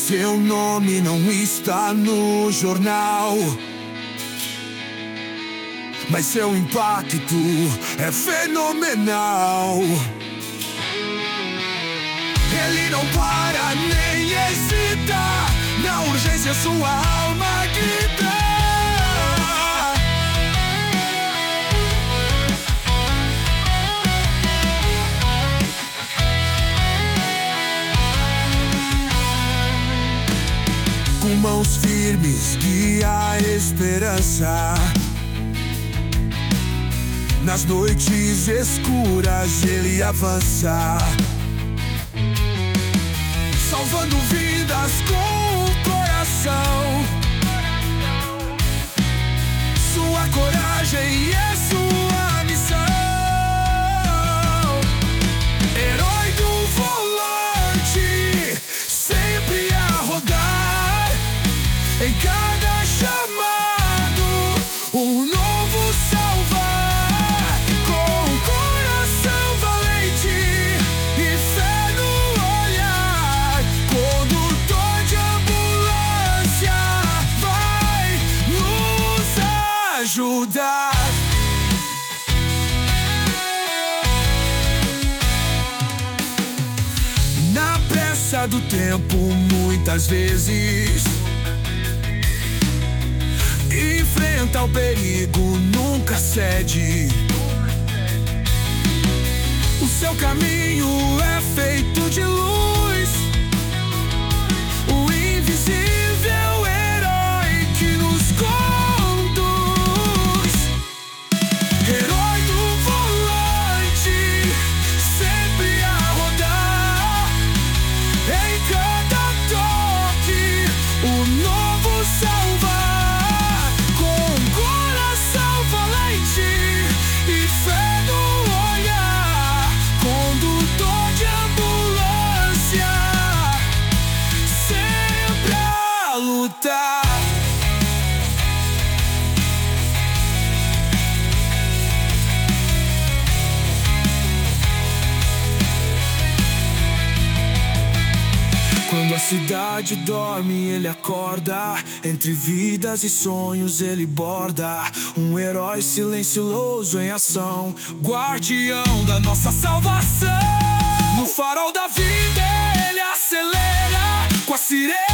Seu nome não está no jornal, mas seu impacto é fenomenal. Ele não para nem hesita, na urgência sua alma grita. Com mãos firmes guia a esperança, nas noites escuras ele avança, salvando vidas com o coração. Sua coragem é sua missão. Herói do volante, sempre a rodar, em cada chamado um novo salvar. Com coração valente e fé no olhar, condutor de ambulância vai nos ajudar. Na pressa do tempo, muitas vezes enfrenta o perigo, nunca cede. O seu caminho é feito de luz, o invisível herói que nos conduz. Herói do volante, sempre a rodar, em cada toque o novo salvar. Quando a cidade dorme, ele acorda, entre vidas e sonhos ele borda. Um herói silencioso em ação, guardião da nossa salvação. No farol da vida ele acelera, com a sirene